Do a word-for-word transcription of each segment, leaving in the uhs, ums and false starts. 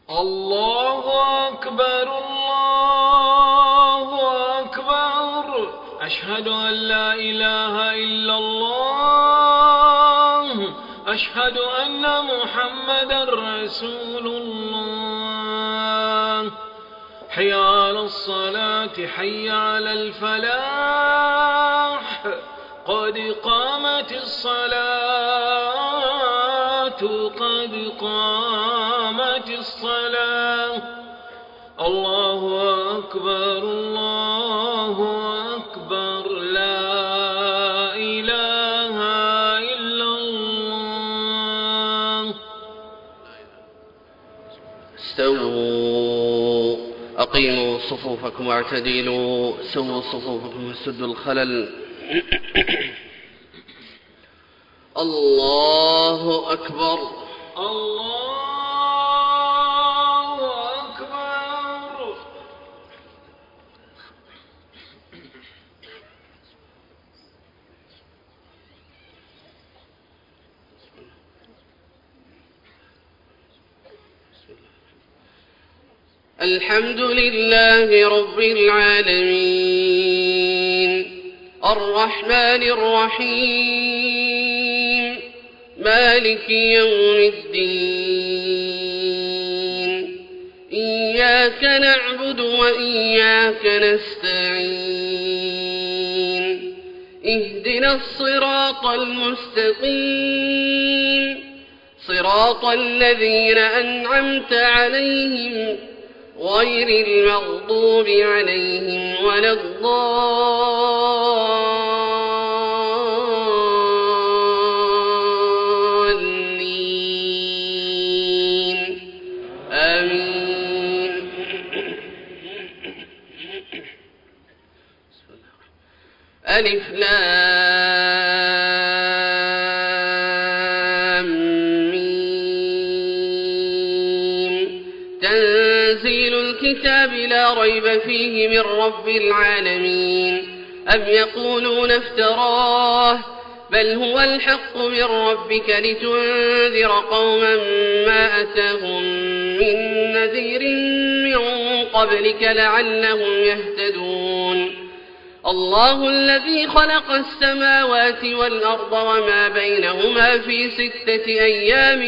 الله أكبر الله أكبر أشهد أن لا إله إلا الله أشهد أن محمدا رسول الله حي على الصلاة حي على الفلاح قد قامت الصلاة قد قامت الصلاة الله أكبر الله أكبر لا إله إلا الله. استووا أقيموا صفوفكم واعتدلوا سووا صفوفكم وسدوا الخلل. الله أكبر الله أكبر. الحمد لله رب العالمين الرحمن الرحيم مالك يوم الدين إياك نعبد وإياك نستعين اهدنا الصراط المستقيم صراط الذين أنعمت عليهم غير المغضوب عليهم ولا الضالين آمين. ألف لام ميم تنزيل الكتاب لا ريب فيه من رب العالمين. أم يقولون افتراه بل هو الحق من ربك لتنذر قوما ما أتاهم من نذير من قبلك لعلهم يهتدون. الله الذي خلق السماوات والأرض وما بينهما في ستة أيام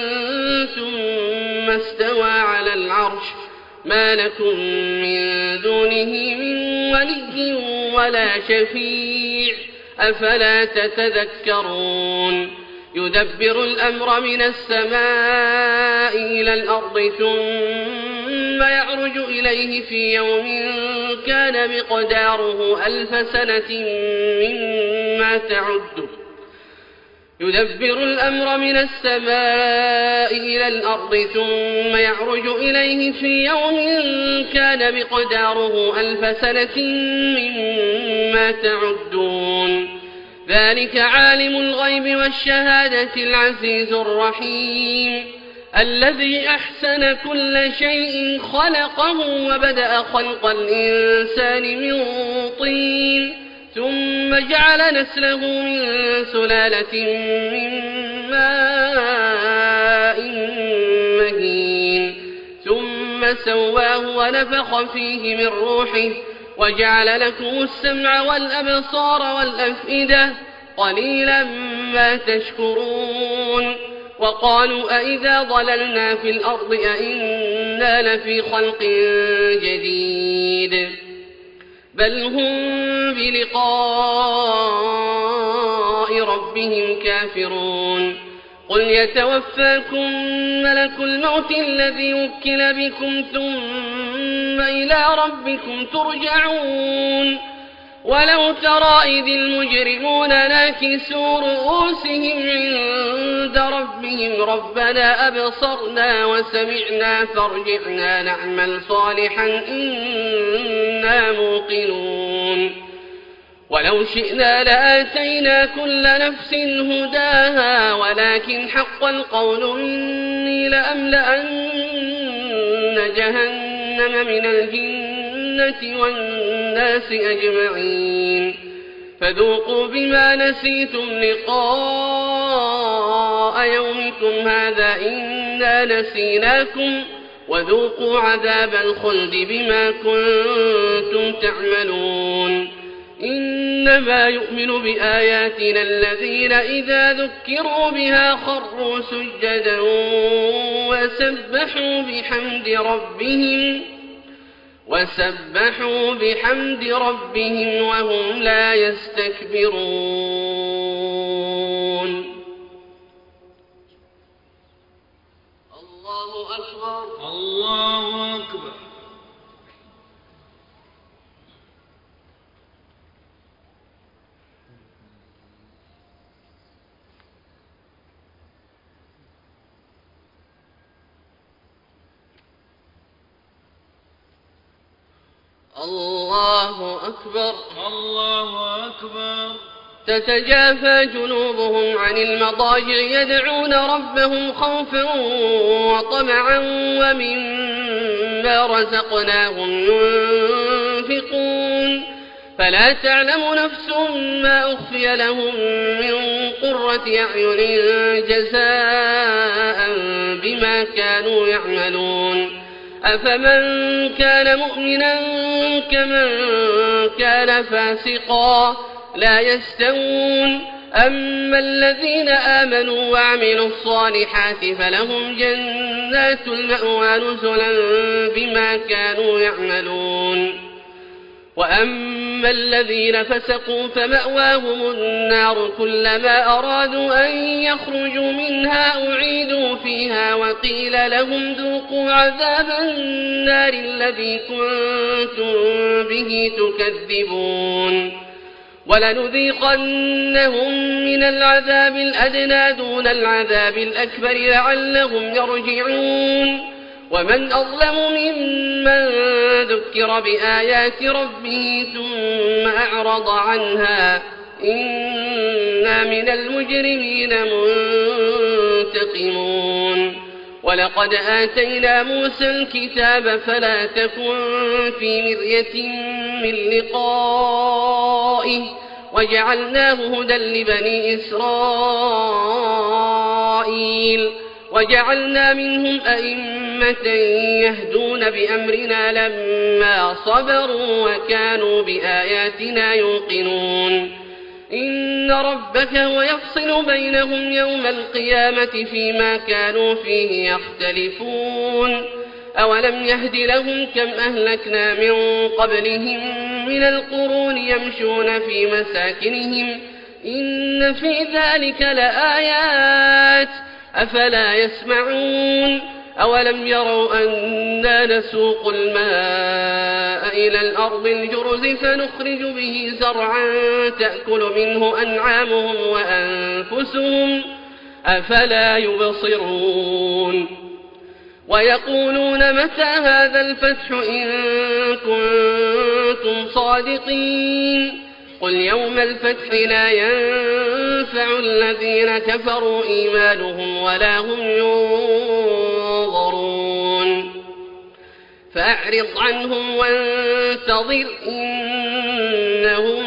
ثم استوى على العرش ما لكم من دونه من ولي ولا شفيع أفلا تتذكرون. يدبر الأمر من السماء إلى الأرض ثم يعرج إليه في يوم كان مقداره ألف سنة مما تعد. يدبر الأمر من السماء إلى الأرض ثم يعرج إليه في يوم كان مقداره ألف سنة مما تعدون. ذلك عالم الغيب والشهادة العزيز الرحيم الذي أحسن كل شيء خلقه وبدأ خلق الإنسان من طين ثم جعل نسله من سلالة من ماء مهين ثم سواه ونفخ فيه من روحه وجعل لكم السمع والأبصار والأفئدة قليلا ما تشكرون. وقالوا أئذا ضللنا في الأرض أئنا لفي خلق جديد بل هم بلقاء ربهم كافرون. قل يتوفاكم ملك الموت الذي وكل بكم ثم إلى ربكم ترجعون. ولو ترى إذ المجرمون ناكسوا رؤوسهم عند ربهم ربنا أبصرنا وسمعنا فارجعنا نعمل صالحا إنا موقنون. ولو شئنا لآتينا كل نفس هداها ولكن حق القول مني لأملأن جهنم من الجنة والناس أجمعين فذوقوا بما نسيتم لقاء يومكم هذا إنا نسيناكم وذوقوا عذاب الخلد بما كنتم تعملون إنما يؤمن بآياتنا الذين إذا ذكروا بها خروا سجدا وسبحوا بحمد ربهم وسبحوا بحمد ربهم وهم لا يستكبرون. الله أكبر. الله أكبر. الله أكبر. الله أكبر. تتجافى جنوبهم عن المضاجع يدعون ربهم خوفا وطمعا ومما رزقناهم ينفقون فلا تعلم نفس ما أخفي لهم من قرة أعين جزاء بما كانوا يعملون أفمن كان مؤمنا كمن كان فاسقا لا يستوون أما الذين آمنوا وعملوا الصالحات فلهم جنات المأوى نزلا بما كانوا يعملون وأما الذين فسقوا فمأواهم النار كلما أرادوا أن يخرجوا منها أعيدوا فيها وقيل لهم ذوقوا عذاب النار الذي كنتم به تكذبون ولنذيقنهم من العذاب الأدنى دون العذاب الأكبر لعلهم يرجعون ومن أظلم ممن ذكر بآيات ربه ثم أعرض عنها إنا من المجرمين منتقمون ولقد آتينا موسى الكتاب فلا تكن في مرية من لقائه وجعلناه هدى لبني إسرائيل وجعلنا منهم أئمة يهدون بأمرنا لما صبروا وكانوا بآياتنا يوقنون إن ربك هو يفصل بينهم يوم القيامة فيما كانوا فيه يختلفون أولم يهد لهم كم أهلكنا من قبلهم من القرون يمشون في مساكنهم إن في ذلك لآيات أفلا يسمعون أولم يروا أنا نسوق الماء إلى الأرض الجرز فنخرج به زرعا تأكل منه أنعامهم وأنفسهم أفلا يبصرون ويقولون متى هذا الفتح إن كنتم صادقين قل يوم الفتح لا ينفع الذين كفروا إيمانهم ولا هم ينظرون فأعرض عنهم وانتظر إنهم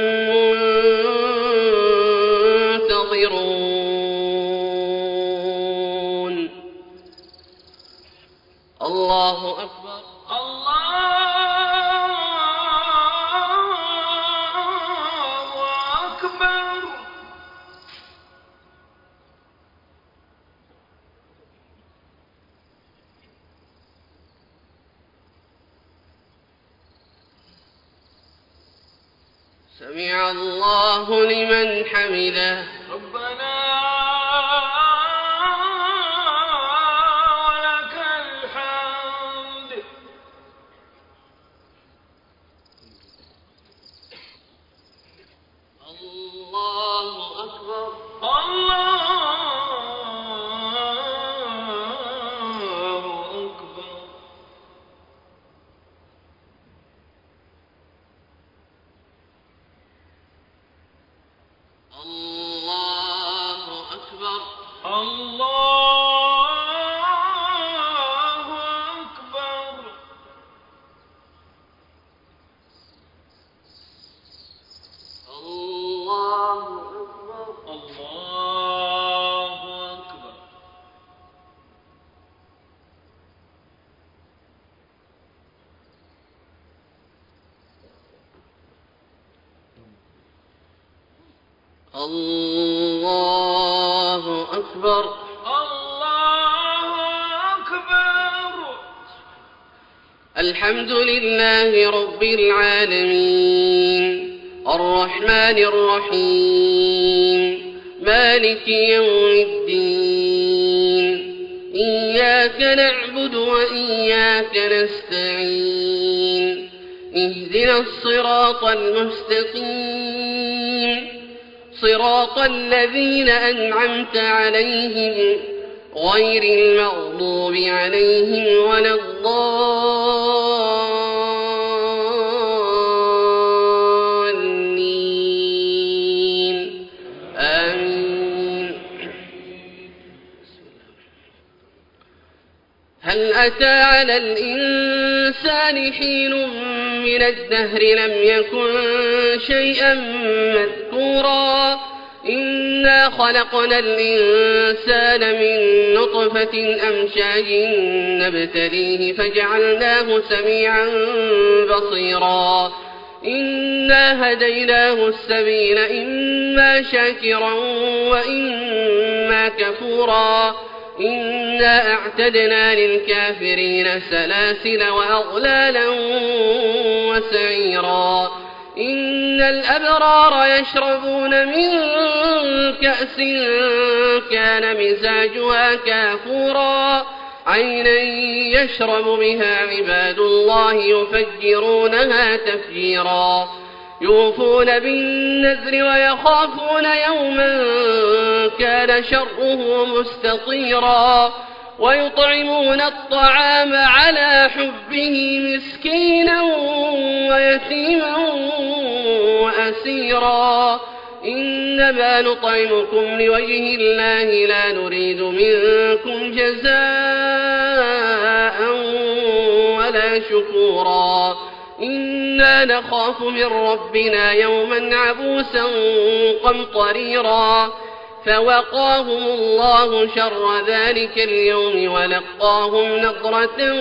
منتظرون. الله أكبر. الله أكبر. سمع الله لمن حمده. ربنا ولك الحمد. الله أكبر. الله أكبر. الله الله أكبر. الله أكبر. الحمد لله رب العالمين الرحمن الرحيم مالك يوم الدين إياك نعبد وإياك نستعين اهدنا الصراط المستقيم صراط الذين أنعمت عليهم غير المغضوب عليهم ولا الضالين آمين. هل أتى على الإنسان حين من الدهر لم يكن شيئا مذكورا إنا خلقنا الإنسان من نطفة أمشاج نبتليه فجعلناه سميعا بصيرا إنا هديناه السبيل إما شاكرا وإما كفورا إنا أعتدنا للكافرين سلاسل وأغلالا وسعيرا إن الأبرار يشربون من كأس كان مزاجها كافورا عينا يشرب بها عباد الله يفجرونها تفجيرا يوفون بالنذر ويخافون يوما كان شره مستطيرا ويطعمون الطعام على حبه مسكينا ويتيما وأسيرا إنما نطعمكم لوجه الله لا نريد منكم جزاء ولا شكورا إنا نخاف من ربنا يوما عبوسا قمطريرا فوقاهم الله شر ذلك اليوم ولقاهم نضرة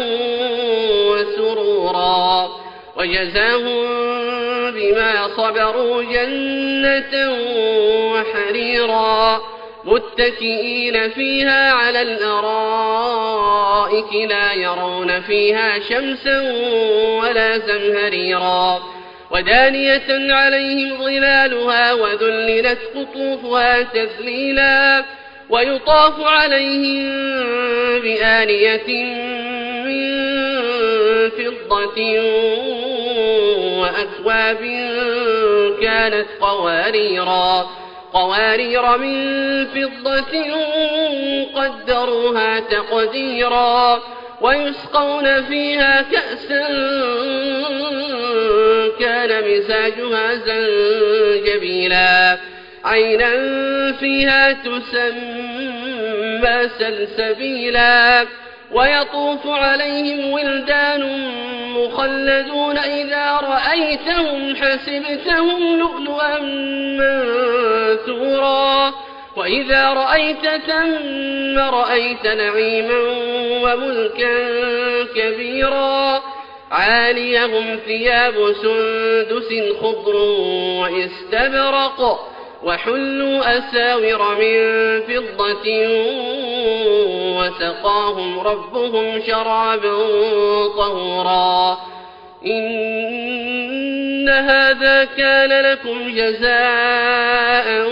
وسرورا وجزاهم بما صبروا جنة وحريرا متكئين فيها على الأرائك لا يرون فيها شمسا ولا زمهريرا ودانية عليهم ظلالها وذللت قطوفها تذليلا ويطاف عليهم بآنية من فضة وأكواب كانت قواريرا قوارير من فضة قدروها تقديرا ويسقون فيها كأسا كان مزاجها زنجبيلا عينا فيها تسمى سلسبيلا ويطوف عليهم ولدان مخلدون إذا رأيتهم حسبتهم لؤلؤا منثورا وإذا رأيت ثم رأيت نعيما وملكا كبيرا عاليهم ثياب سندس خضر واستبرق وحلوا أساور من فضة وسقاهم ربهم شرابا طهورا إن هذا كان لكم جزاء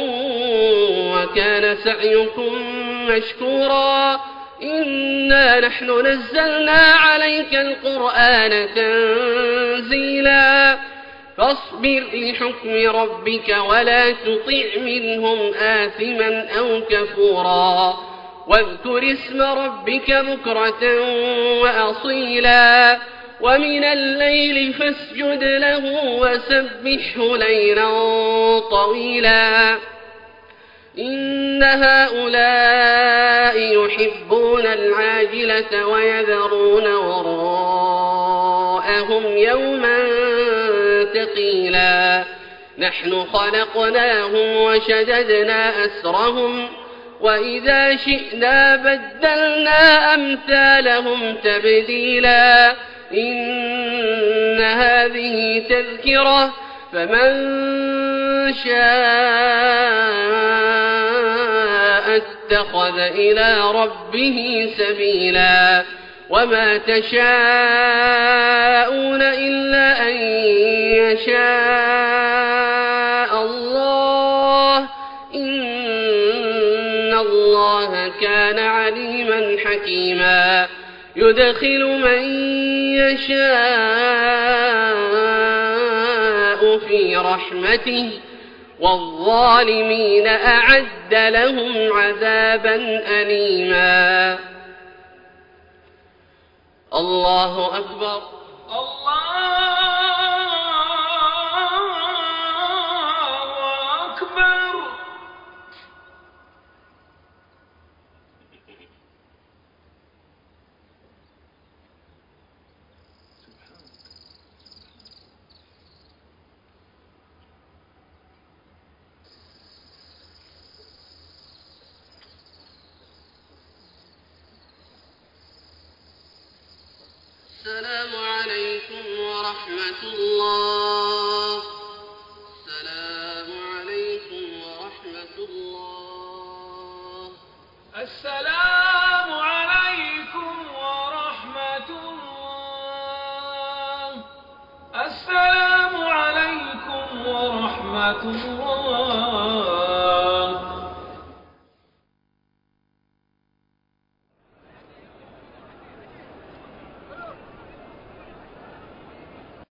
وكان سعيكم مشكورا إنا نحن نزلنا عليك القرآن تنزيلا فاصبر لحكم ربك ولا تطع منهم آثما أو كفورا واذكر اسم ربك بكرة وأصيلا ومن الليل فاسجد له وسبحه ليلا طويلا إن هؤلاء يحبون العاجلة ويذرون وراءهم يوما ثقيلا نحن خلقناهم وشددنا أسرهم وإذا شئنا بدلنا أمثالهم تبديلا إن هذه تذكرة فمن شاء اتخذ إلى ربه سبيلا وما تشاءون إلا أن يشاء الله إن الله كان عليما حكيما يدخل من يشاء في رحمته والظالمين أعد لهم عذابا أليما. الله أكبر. الله أكبر. السلام عليكم ورحمة الله. السلام عليكم ورحمة الله. السلام عليكم ورحمة الله. السلام عليكم ورحمة الله.